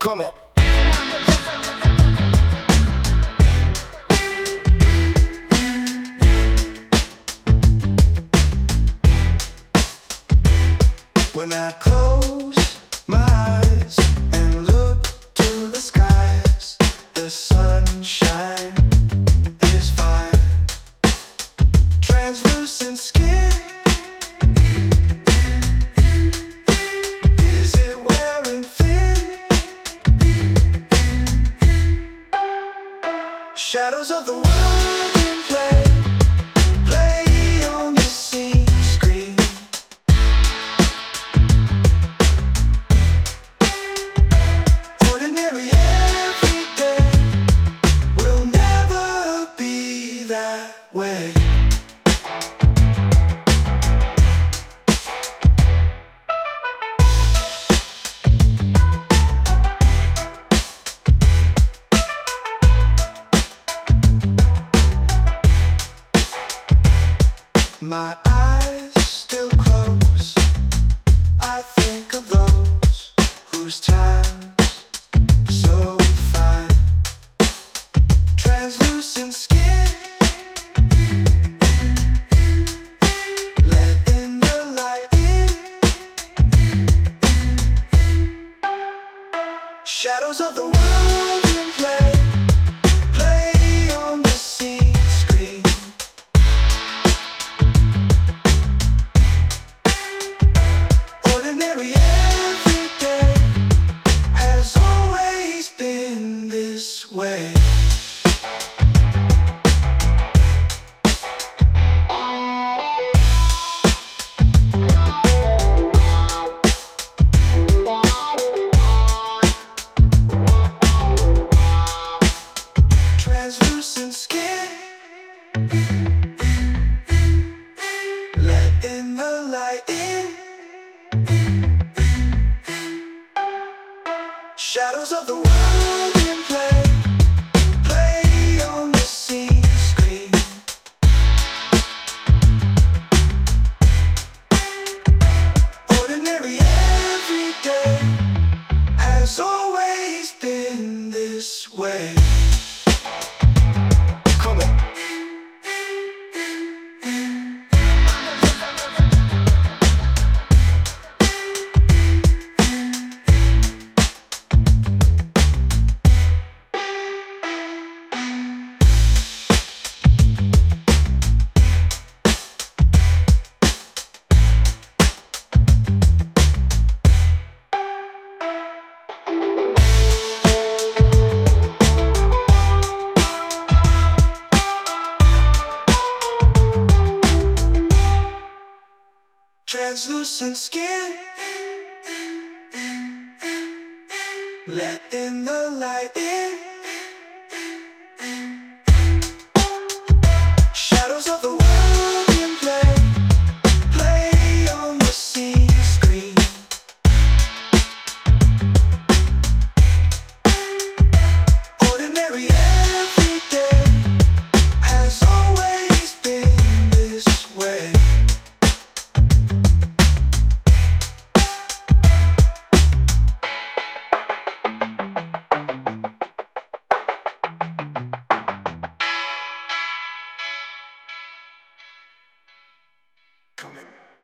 Come on. When I close my eyes and look to the skies, the sunshine is fine. Translucent skin, is it wearing thin? Shadows of the world in play, play on the scene screen. Ordinary every day will never be that way. My eyes still close, I think of those whose time's so fine. Translucent skin, letting the light in. Shadows of the world in play, play on the scene screen. Ordinary every day has always been this way. Translucent skin, letting the light in. Shadows of the world in play, play on the scene screen. Ordinary every day has always been this way. Come on. Translucent skin, letting the light in.